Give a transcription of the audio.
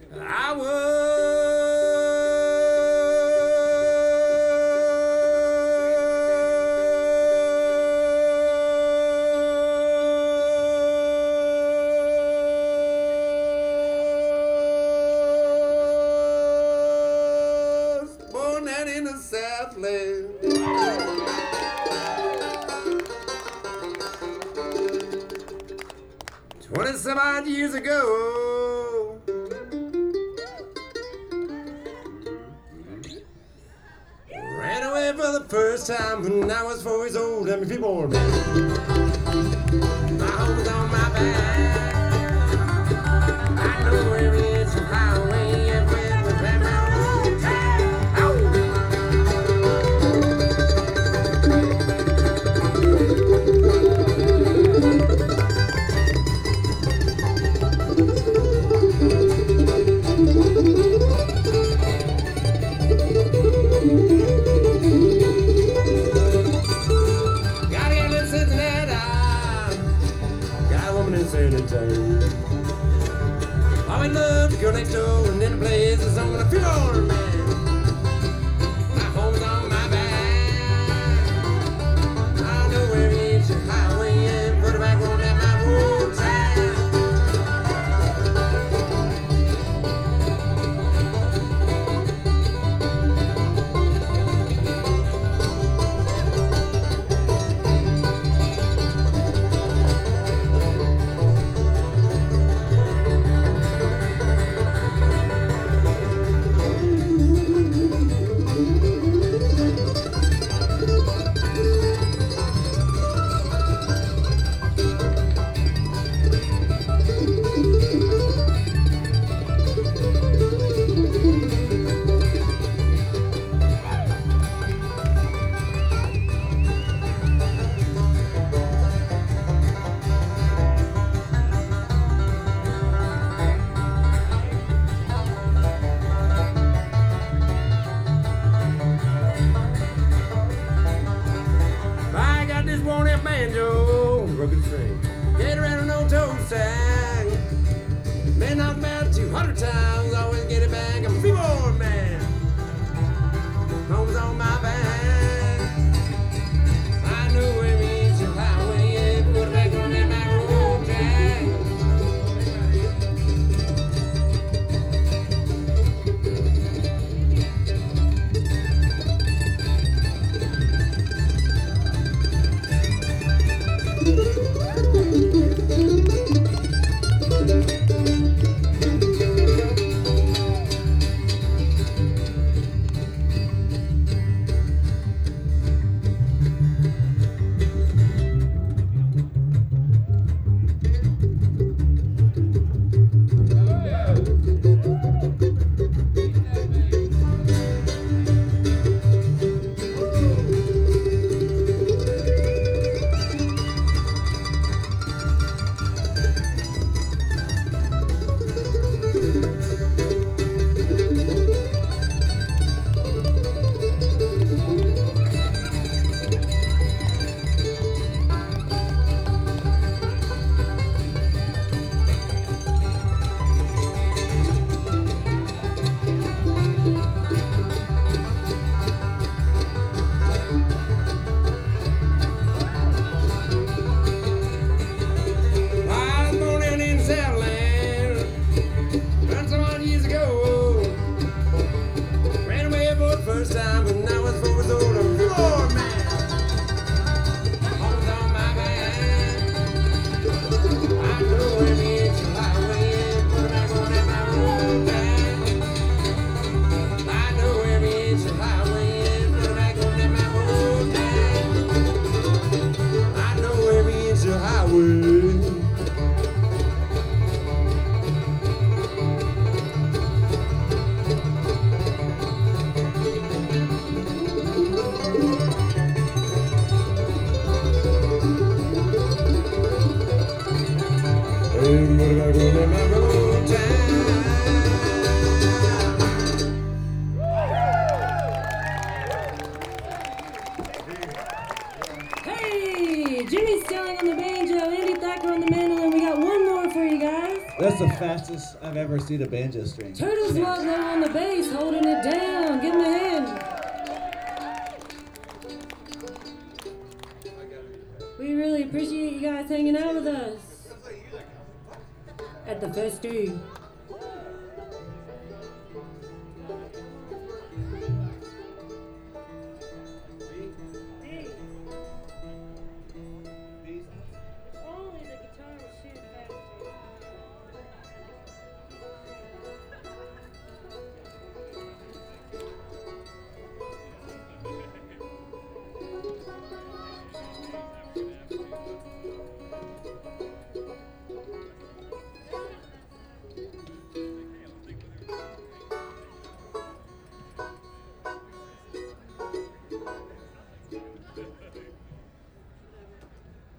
I was born out in the Southland. 20-some odd years ago. Ran away for the first time when I was 4 years old. Let me be born. My home was on my back. I know where it's a highway and where we ran my own track. Gotta get in Cincinnati. Got a woman in San Antonio. I'm in love with the girl next door, and then the place is on the floor, man. My home's on my back. I know where it's your highway and put it back on that my road track. I got this worn out banjo, broken string. Get around an old toe sag. Been knocked about 200 times, always get it back. I'm a freeborn man. Home's on my back. I know where it's your highway and put it back on that back road track. I was born out in the Southland. Run some odd years ago. Ran away for the first time when I was 4 years old. I'm a freeborn man. Home's on my back. I know where it's your highway and put it back on that my road track. I know where it's your highway and put it back on that my road track. I know where it's your highway. fastest I've ever seen a banjo string. Turtles Ludlow on the bass, holding it down. Give him a hand. We really appreciate you guys hanging out with us at the Festu.